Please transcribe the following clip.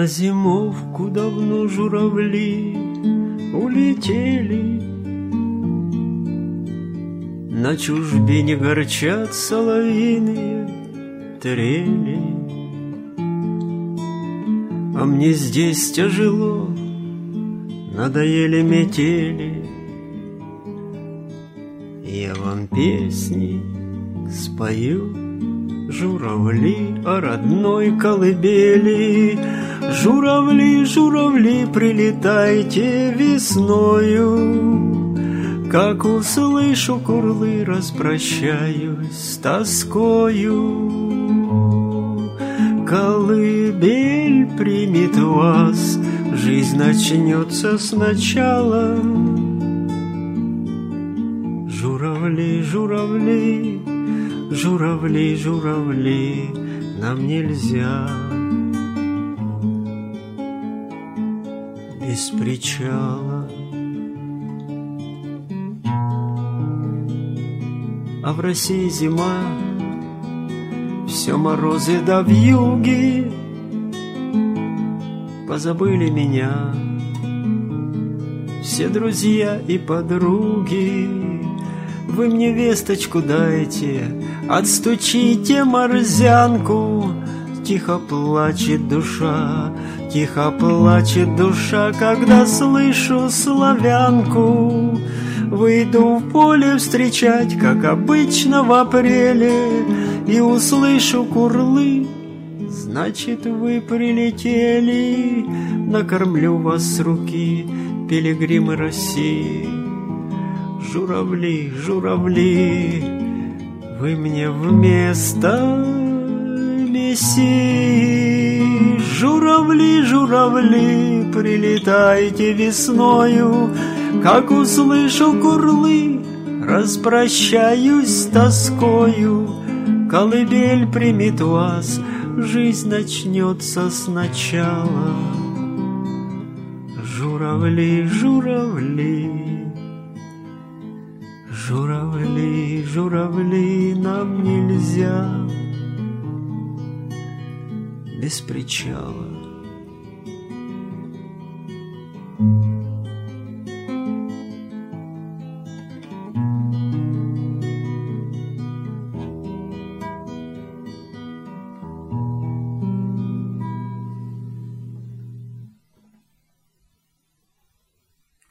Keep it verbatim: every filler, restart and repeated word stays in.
На зимовку давно журавли улетели, на чужбине горчат соловьиные трели. А мне здесь тяжело, надоели метели. Я вам песни спою, журавли о родной колыбели. Журавли, журавли, прилетайте весною. Как услышу курлы, распрощаюсь с тоскою. Колыбель примет вас, жизнь начнется сначала. Журавли, журавли, журавли, журавли, нам нельзя без причала. А в России зима, все морозы да вьюги. Позабыли меня все друзья и подруги. Вы мне весточку дайте, отстучите морзянку. Тихо плачет душа, тихо плачет душа, когда слышу славянку. Выйду в поле встречать, как обычно в апреле, и услышу курлы, значит вы прилетели. Накормлю вас с руки, пилигримы России. Журавли, журавли, вы мне вместо Мессии. Журавли, журавли, прилетайте весною. Как услышу курлы, распрощаюсь с тоскою. Колыбель примет вас, жизнь начнется сначала. Журавли, журавли, журавли, журавли, нам нельзя без причала.